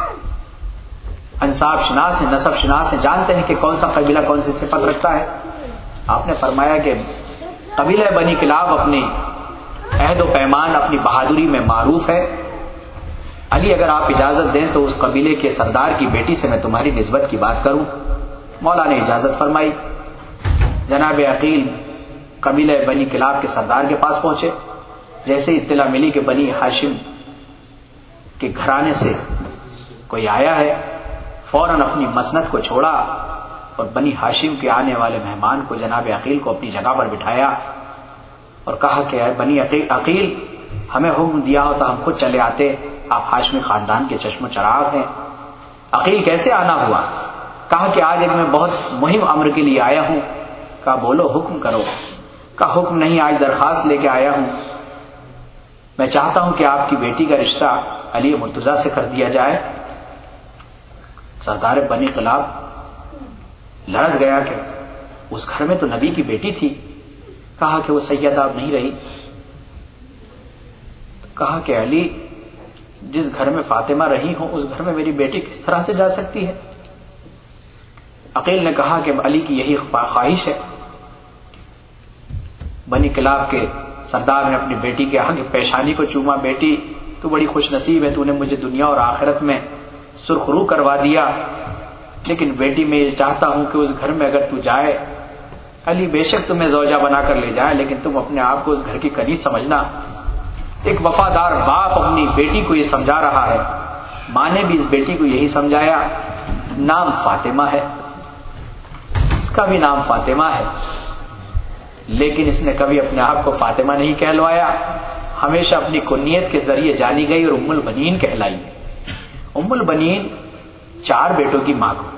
انساب شناس ہیں، نسب شناس ہیں، جانتے ہیں کہ کون سا قبیلہ کون سی صفت رکھتا ہے۔ آپ نے فرمایا کہ قبیلہ بنی کلاب اپنی عہد و پیمان، اپنی بہادری میں معروف ہے۔ علی اگر آپ اجازت دیں تو اس قبیلے کے سردار کی بیٹی سے میں تمہاری نسبت کی بات کروں۔ مولا نے اجازت فرمائی۔ جناب عقیل قبیلہ بنی کلاب کے سردار کے پاس پہنچے۔ جیسے اطلاع ملی کہ بنی ہاشم کے گھرانے سے کوئی آیا ہے، فوراً اپنی مسند کو چھوڑا اور بنی ہاشم کے آنے والے مہمان کو جناب عقیل کو اپنی جگہ پر بٹھایا اور کہا کہ اے بنی عقیل، ہمیں حکم دیا ہوتا ہم خود چلے آتے، آپ ہاشمی خاندان کے چشم و چراغ ہیں۔ عقیل کیسے آنا ہوا؟ کہا کہ آج ایک میں بہت مہم امر کے لیے آیا ہوں۔ کہا بولو، حکم کرو۔ کہا حکم نہیں، آج درخواست لے کے آیا ہوں، میں چاہتا ہوں کہ آپ کی بیٹی کا رشتہ علی مرتضیٰ سے کر دیا جائے۔ سردار بنی کلاب لرز گیا کہ اس گھر میں تو نبی کی بیٹی تھی۔ کہا کہ وہ سیدہ اب نہیں رہی۔ کہا کہ علی، جس گھر میں فاطمہ رہی ہوں اس گھر میں میری بیٹی کس طرح سے جا سکتی ہے؟ عقیل نے کہا کہ علی کی یہی خواہش ہے۔ بنی کلاب کے سردار نے اپنی بیٹی کے آگے پیشانی کو چوما، بیٹی تو بڑی خوش نصیب ہے، تو نے مجھے دنیا اور آخرت میں سرخرو کروا دیا، لیکن بیٹی میں یہ چاہتا ہوں کہ اس گھر میں اگر تو جائے، علی بے شک تمہیں زوجہ بنا کر لے جائے، لیکن تم اپنے آپ کو اس گھر کی کنیز سمجھنا۔ ایک وفادار باپ اپنی بیٹی کو یہ سمجھا رہا ہے، ماں نے بھی اس بیٹی کو یہی سمجھایا۔ نام فاطمہ ہے، اس کا بھی نام فاطمہ ہے، لیکن اس نے کبھی اپنے آپ کو فاطمہ نہیں کہلوایا، ہمیشہ اپنی کنیت کے ذریعے جانی گئی اور ام البنین کہلائی۔ ام البنین 4 بیٹوں کی ماں کو،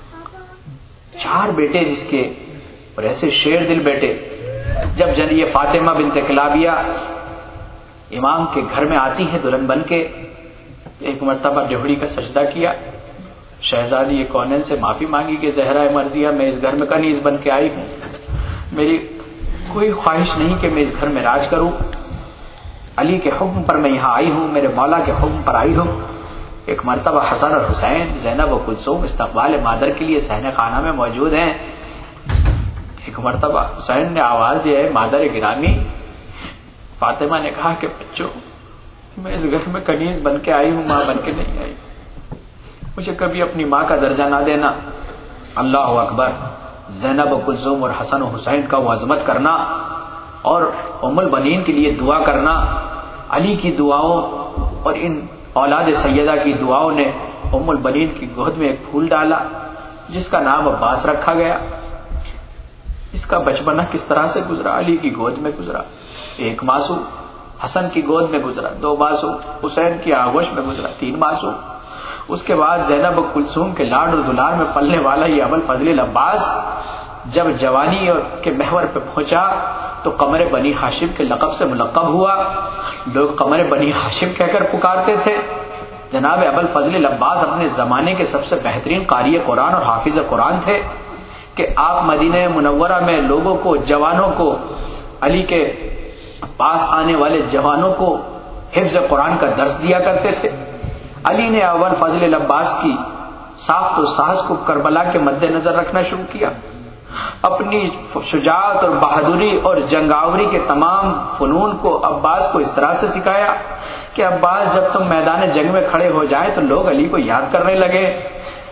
4 بیٹے جس کے، اور ایسے شیر دل بیٹے۔ جب یہ فاطمہ بنت کلابیہ امام کے گھر میں آتی ہے دلہن بن کے، ایک مرتبہ ڈہڑی کا سجدہ کیا، شہزادی کونین سے معافی مانگی کہ زہرا مرضیہ میں اس گھر میں کنیز بن کے آئی ہوں، میری کوئی خواہش نہیں کہ میں اس گھر میں راج کروں، علی کے حکم پر میں یہاں آئی ہوں، میرے مولا کے حکم پر آئی ہوں۔ ایک مرتبہ حسن اور حسین، زینب و کلثوم استقبال مادر کے لیے صحن خانہ میں موجود ہیں۔ ایک مرتبہ حسین نے آواز دی، ہے مادر گرامی۔ فاطمہ نے کہا کہ بچوں، میں اس گھر میں کنیز بن کے آئی ہوں، ماں بن کے نہیں آئی، مجھے کبھی اپنی ماں کا درجہ نہ دینا۔ اللہ اکبر، زینب و کلثوم اور حسن و حسین کا وہ عظمت کرنا اور ام البنین کے لیے دعا کرنا، علی کی دعاؤں اور ان اولاد سیدہ کی دعاؤں نے ام البنین کی گود میں ایک پھول ڈالا جس کا نام عباس رکھا گیا۔ اس کا بچپنا کس طرح سے گزرا؟ علی کی گود میں گزرا، 1 ماسو، حسن کی گود میں گزرا 2 ماسو، حسین کی آغوش میں گزرا 3 ماسو۔ اس کے بعد زینب و کلثوم کے لاڈ اور دلار میں پلنے والا یہ ابوالفضل عباس جب جوانی کے محور پہ پہنچا تو قمر بنی ہاشم کے لقب سے ملقب ہوا۔ لوگ قمر بنی ہاشم کہہ کر پکارتے تھے۔ جناب ابوالفضل عباس اپنے زمانے کے سب سے بہترین قاری قرآن اور حافظ قرآن تھے کہ آپ مدینہ منورہ میں لوگوں کو، جوانوں کو، علی کے پاس آنے والے جوانوں کو حفظ قرآن کا درس دیا کرتے تھے۔ علی نے ابوالفضل عباس کی ساخت و ساز کو کربلا کے مد نظر رکھنا شروع کیا، اپنی شجاعت اور بہادری اور جنگاوری کے تمام فنون کو عباس کو اس طرح سے سکھایا کہ عباس جب تم میدان جنگ میں کھڑے ہو جائیں تو لوگ علی کو یاد کرنے لگے۔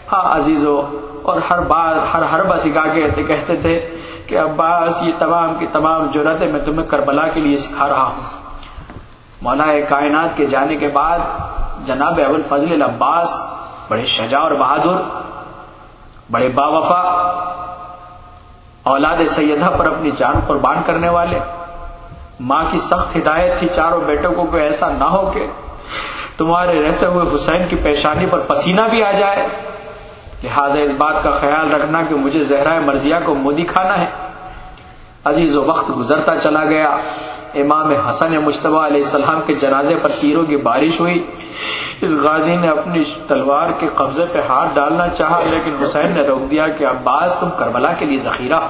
ہاں عزیزو، اور ہر بار ہر بار سکھا کے کہتے تھے کہ عباس یہ تمام کی تمام جرأتیں میں تمہیں کربلا کے لیے سکھا رہا ہوں۔ مولا کائنات کے جانے کے بعد جناب ابوالفضل العباس بڑے شجاع اور بہادر، بڑے باوفا، اولاد سیدہ پر اپنی جان قربان کرنے والے، ماں کی سخت ہدایت تھی چاروں بیٹوں کو کہ ایسا نہ ہو کہ تمہارے رہتے ہوئے حسین کی پیشانی پر پسینہ بھی آ جائے، لہذا اس بات کا خیال رکھنا کہ مجھے زہرہ مرضیہ کو منہ دکھانا ہے۔ عزیز و وقت گزرتا چلا گیا، امام حسن مجتبیٰ علیہ السلام کے جنازے پر تیروں کی بارش ہوئی۔ اس غازی نے اپنی تلوار کے قبضے پہ ہاتھ ڈالنا چاہا، لیکن حسین نے روک دیا کہ عباس تم کربلا کے لیے ذخیرہ۔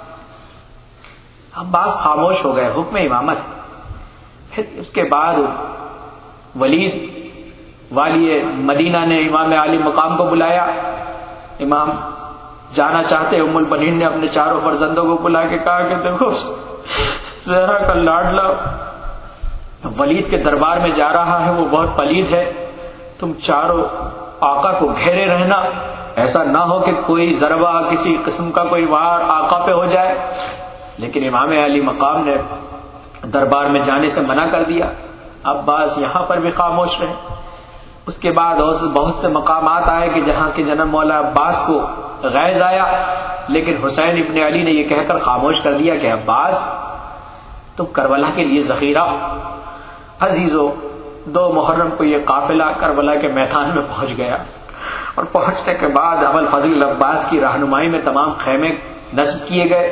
عباس خاموش ہو گئے، حکم امامت۔ پھر اس کے بعد ولید والی مدینہ نے امام علی مقام کو بلایا، امام جانا چاہتے، ام البنین نے اپنے چاروں فرزندوں کو بلا کے کہا کہ دیکھو زہرا کا لاڈلا ولید کے دربار میں جا رہا ہے، وہ بہت پلید ہے، تم چاروں آقا کو گھیرے رہنا، ایسا نہ ہو کہ کوئی ضربہ کسی قسم کا کوئی وار آقا پہ ہو جائے۔ لیکن امام علی مقام نے دربار میں جانے سے منع کر دیا، عباس یہاں پر بھی خاموش رہے۔ اس کے بعد بہت سے مقامات آئے کہ جہاں کے جناب مولا عباس کو غیظ آیا، لیکن حسین ابن علی نے یہ کہہ کر خاموش کر دیا کہ عباس تم کربلا کے لیے ذخیرہ۔ عزیزو، 2 محرم کو یہ قافلہ کربلا کے میدان میں پہنچ گیا، اور پہنچنے کے بعد ابوالفضل العباس کی رہنمائی میں تمام خیمے نصب کیے گئے۔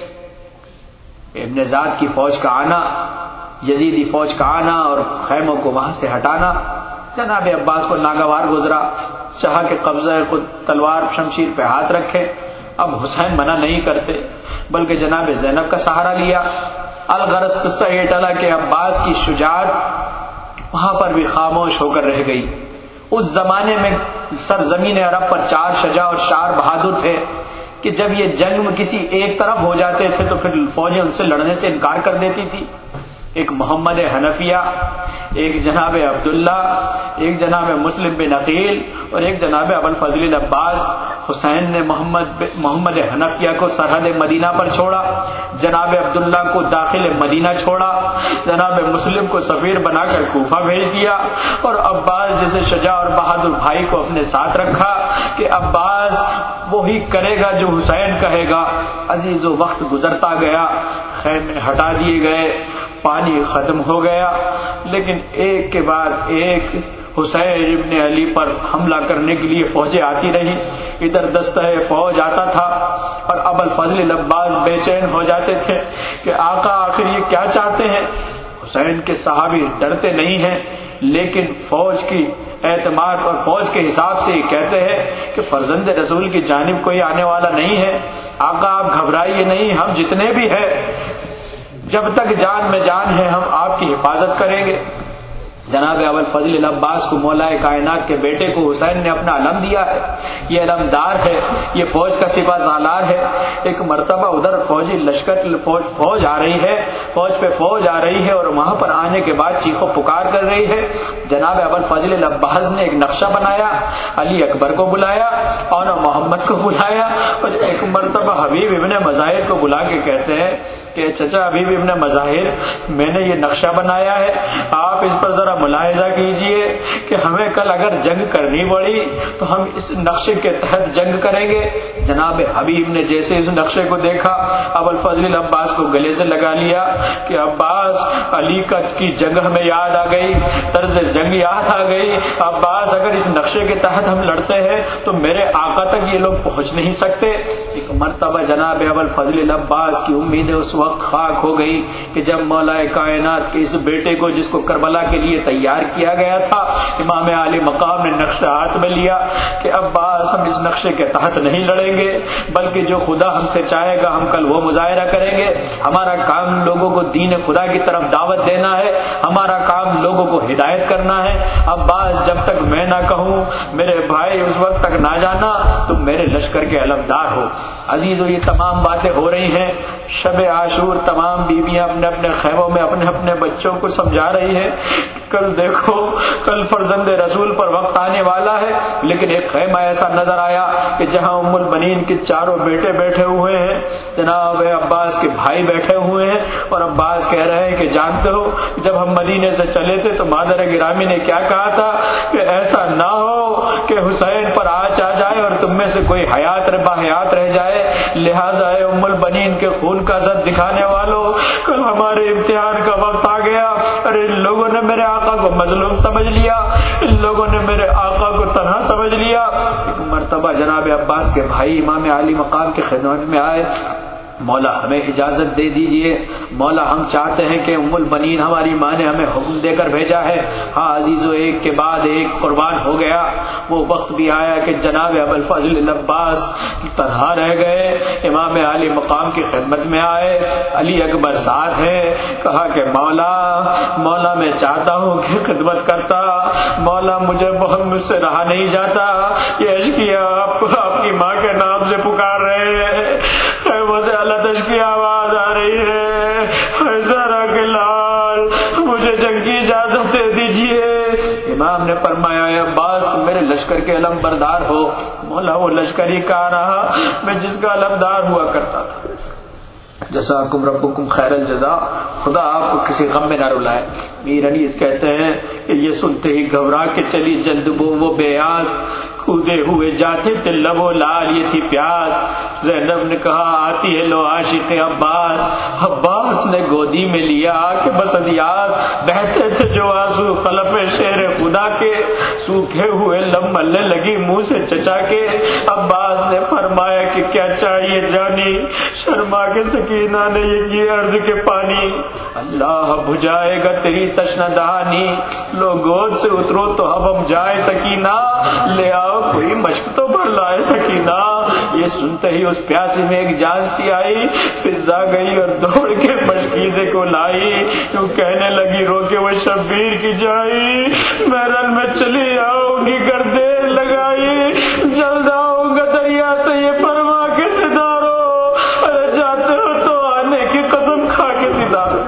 ابن زاد کی فوج کا آنا، یزیدی فوج کا آنا اور خیموں کو وہاں سے ہٹانا جناب عباس کو ناگوار گزرا، چاہا کہ قبضہ خود تلوار شمشیر پہ ہاتھ رکھے۔ اب حسین منع نہیں کرتے، بلکہ جناب زینب کا سہارا لیا۔ الغرض قصہ یہ ٹلا کہ عباس کی شجاعت وہاں پر بھی خاموش ہو کر رہ گئی۔ اس زمانے میں سرزمین عرب پر 4 شجاع اور 4 بہادر تھے کہ جب یہ جنگ میں کسی ایک طرف ہو جاتے تھے تو پھر فوجیں ان سے لڑنے سے انکار کر دیتی تھی۔ ایک محمد حنفیہ، ایک جناب عبداللہ، ایک جناب مسلم بن عقیل اور ایک جناب ابوالفضل العباس۔ حسین نے محمد حنفیہ کو سرحد مدینہ پر چھوڑا، جناب عبداللہ کو داخل مدینہ چھوڑا، جناب مسلم کو سفیر بنا کر کوفہ بھیج دیا، اور عباس جیسے شجاع اور بہادر بھائی کو اپنے ساتھ رکھا کہ عباس وہی کرے گا جو حسین کہے گا۔ عزیز و وقت گزرتا گیا، خیمے ہٹا دیے گئے، پانی ختم ہو گیا، لیکن ایک کے بعد ایک حسین ابن علی پر حملہ کرنے کے لیے فوجیں آتی رہی۔ ادھر دستہ فوج آتا تھا اور ابوالفضل العباس بے چین ہو جاتے تھے کہ آقا آخر یہ کیا چاہتے ہیں۔ حسین کے صحابی ڈرتے نہیں ہیں، لیکن فوج کی اعتماد اور فوج کے حساب سے یہ کہتے ہیں کہ فرزند رسول کی جانب کوئی آنے والا نہیں ہے، آقا آپ گھبرائیے نہیں، ہم جتنے بھی ہیں جب تک جان میں جان ہے ہم آپ کی حفاظت کریں گے۔ جناب ابوالفضل العباس کو مولا کائنات کے بیٹے کو حسین نے اپنا علم دیا ہے، یہ علمدار ہے، یہ فوج کا سپہ سالار ہے۔ ایک مرتبہ ادھر فوجی لشکر فوج آ رہی ہے، فوج پہ فوج آ رہی ہے، اور وہاں پر آنے کے بعد چیخ و پکار کر رہی ہے۔ جناب ابوالفضل العباس نے ایک نقشہ بنایا، علی اکبر کو بلایا اور محمد کو بلایا، اور ایک مرتبہ حبیب ابن مظاہر کو بلا کے کہتے ہیں کہ چچا حبیب ابن مظاہر، میں نے یہ نقشہ بنایا ہے، آپ اس پر ذرا ملاحظہ کیجئے کہ ہمیں کل اگر جنگ کرنی پڑی تو ہم اس نقشے کے تحت جنگ کریں گے۔ جناب حبیب نے جیسے اس نقشے کو دیکھا، ابوالفضل العباس کو گلے سے لگا لیا کہ عباس، علی کی جنگ ہمیں یاد آ گئی، طرز جنگ یاد آ گئی۔ عباس اگر اس نقشے کے تحت ہم لڑتے ہیں تو میرے آقا تک یہ لوگ پہنچ نہیں سکتے۔ ایک مرتبہ جناب ابوالفضل العباس کی امیدیں اس وقت خاک ہو گئی کہ جب مولا کائنات کے اس بیٹے کو جس کو کربلا کے لیے تیار کیا گیا تھا، امام علی مقام نے نقشہ ہاتھ میں لیا کہ عباس ہم اس نقشے کے تحت نہیں لڑیں گے، بلکہ جو خدا ہم سے چاہے گا ہم کل وہ مظاہرہ کریں گے۔ ہمارا کام لوگوں کو دین خدا کی طرف دعوت دینا ہے، ہمارا کام لوگوں کو ہدایت کرنا ہے۔ عباس جب تک میں نہ کہوں، میرے بھائی اس وقت تک نہ جانا تم میرے لشکر کے علمدار ہو۔ عزیزو، یہ تمام باتیں ہو رہی ہیں، شب عاشور تمام بیویاں اپنے اپنے خیموں میں اپنے اپنے بچوں کو سمجھا رہی ہیں، کل دیکھو، کل فرزند رسول پر وقت آنے والا ہے، لیکن ایک خیمہ ایسا نظر آیا کہ جہاں ام البنین کے چاروں بیٹے بیٹھے ہوئے ہیں، جناب عباس کے بھائی بیٹھے ہوئے ہیں، اور عباس کہہ رہے ہیں کہ جانتے ہو جب ہم مدینے سے چلے تھے تو مادر گرامی نے کیا کہا تھا کہ ایسا نہ ہو کہ حسین پر آنچ آ جائے اور تم میں سے کوئی باحیات رہ جائے، لہذا اے ام البنین کے خون کا درد دکھانے والوں، کل ہمارے امتحان کا وقت آ گیا۔ ارے ان لوگوں نے میرے آقا کو مظلوم سمجھ لیا، ان لوگوں نے میرے آقا کو تنہا سمجھ لیا۔ ایک مرتبہ جناب عباس کے بھائی امام عالی مقام کی خدمت میں آئے، مولا ہمیں اجازت دے دیجئے، مولا ہم چاہتے ہیں کہ ام البنین ہماری ماں نے ہمیں حکم دے کر بھیجا ہے۔ ہاں عزیزو، ایک کے بعد ایک قربان ہو گیا۔ وہ وقت بھی آیا کہ جناب ابوالفضل العباس تنہا رہ گئے، امام عالی مقام کی خدمت میں آئے، علی اکبر ساتھ ہے، کہا کہ مولا میں چاہتا ہوں کہ خدمت کرتا، مولا مجھ سے رہا نہیں جاتا، یہ اشکیا آپ کی ماں کے نام سے پکار رہے ہیں، خیموں سے اللہ کی آواز آ رہی ہے، ذرا کے لال مجھے جنگ کی اجازت دے دیجیے۔ امام نے فرمایا اے عباس تم میرے لشکر کے علم بردار ہو۔ مولا وہ لشکر ہی کہا رہا میں جس کا علمدار ہوا کرتا تھا۔ جزاکم ربکم خیر الجزا، خدا آپ کو کسی غم میں نہ رلائے۔ میر انیس کہتے ہیں کہ یہ سنتے ہی گھبرا کے چلی جلد وہ بیاس، کودے ہوئے جاتے تھے لب و لال یہ تھی پیاس۔ زینب نے کہا آتی ہے لو عاشق عباس، عباس نے گودی میں لیا کہ بس ادیاس، بہتے تھے جو آنسو خلف شیر خدا کے، سوکھے ہوئے لب ملنے لگی منہ سے چچا کے۔ عباس نے فرمایا کہ کیا چاہیے جانی، شرما کے سکینہ نے یہ کی عرض کے پانی، اللہ بجھائے گا تیری تشنہ دہانی، لو گود سے اترو تو اب ہم جائے سکینہ، لے آؤ کوئی مشق تو بھر لائے سکینہ۔ یہ سنتے ہی اس پیاسی میں ایک جان سی آئی، فضا گئی اور دوڑ کے مشکیزے کو لائی، کیوں کہنے لگی رو کے وہ شبیر کی جائی، محرل میں چلی آؤں گی گر دیر لگائی، جلد آؤں گا دریا سے یہ فرما کے ستارو، ارے جاتے ہو تو آنے کی قسم کھا کے ستارو۔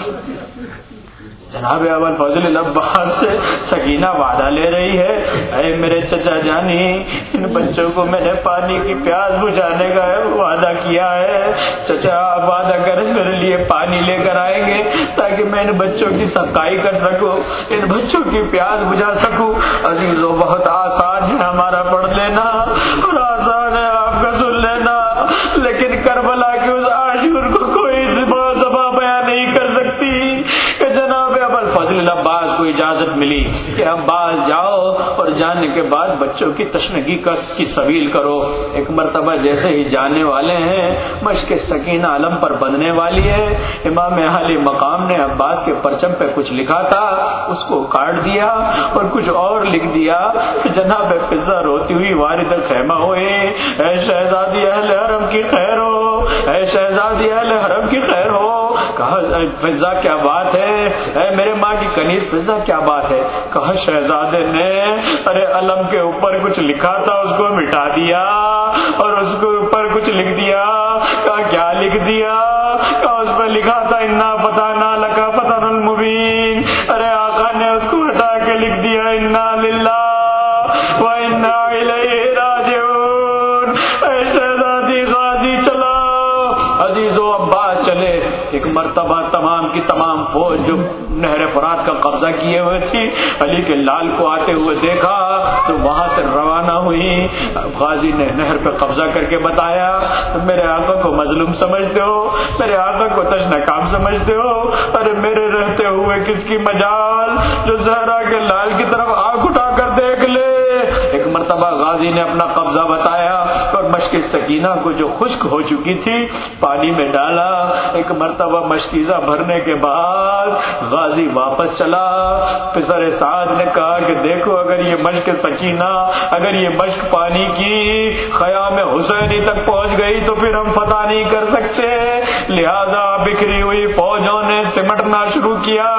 جناب ابوالفضل العباس سے سکینہ وعدہ لے رہی ہے، اے میرے چچا جانی ان بچوں کو میں نے پانی کی پیاس بجھانے کا وعدہ کیا ہے، چچا آپ وعدہ کریں میرے لیے پانی لے کر آئیں گے تاکہ میں ان بچوں کی صفائی کر سکوں، ان بچوں کی پیاس بجھا سکوں۔ عزیزو بہت آسان ہے ہمارا پڑھ لینا اور آسان ہے آپ کا سن لینا، لیکن کربلا کے اس عاشور کو کوئی زبان بیان نہیں کر سکتی کہ جناب ابوالفضل العباس کو اجازت ملی کہ عباس جاؤ اور جانے کے بعد بچوں کی تشنگی کی سبیل کرو۔ ایک مرتبہ جیسے ہی جانے والے ہیں، مشق سکینہ علم پر بندھنے والی ہے، امام عالی مقام نے عباس کے پرچم پہ کچھ لکھا تھا اس کو کاٹ دیا اور کچھ اور لکھ دیا کہ جناب فضا روتی ہوئی وارد خیمہ ہوئے، اے شہزادی اہل حرم کی خیر ہو، اے شہزادی اہل حرم کی خیر ہو۔ کہا فضا کیا بات ہے، اے میرے ماں کی کنیز فضا کیا بات ہے؟ کہا شہزادے نے ارے علم کے اوپر کچھ لکھا تھا اس کو مٹا دیا اور اس کے اوپر کچھ لکھ دیا۔ کہا کیا لکھ دیا؟ کہا اس پہ لکھا تھا انا فتحنا لک فتحا المبین، ارے آقا نے اس کو ہٹا کے لکھ دیا انا للہ و انا الیہ راجعون۔ اے شہزادی غازی چلا۔ عزیزو عباس چلے، ایک مرتبہ تمام کی تمام فوج جو نہر فرات کا قبضہ کیے ہوئے تھی علی کے لال کو آتے ہوئے دیکھا تو وہاں سے روانہ ہوئی۔ غازی نے نہر پہ قبضہ کر کے بتایا میرے آقا کو مظلوم سمجھتے ہو، میرے آقا کو تشنہ کام سمجھتے ہو، ارے میرے رہتے ہوئے کس کی مجال جو زہرا کے لال کی طرف آنکھ اٹھا کر دیکھ لے۔ ایک مرتبہ غازی نے اپنا قبضہ بتایا اور مشق سکینہ کو جو خشک ہو چکی تھی پانی میں ڈالا۔ ایک مرتبہ مشکیزہ بھرنے کے بعد غازی واپس چلا۔ پسر سعد نے کہا کہ دیکھو اگر یہ مشق سکینہ، اگر یہ مشق پانی کی خیام حسینی تک پہنچ گئی تو پھر ہم فتح نہیں کر سکتے، لہذا بکھری ہوئی فوجوں نے سمٹنا شروع کیا۔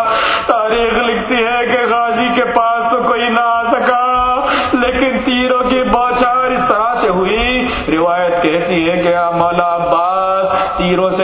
تاریخ لکھتی ہے کہ غازی کے پاس تو کوئی نہ آ سکا، لیکن تیروں کی بوچھار اس طرح سے ہوئی، روایت کہتی ہے کہ مولا عباس تیروں سے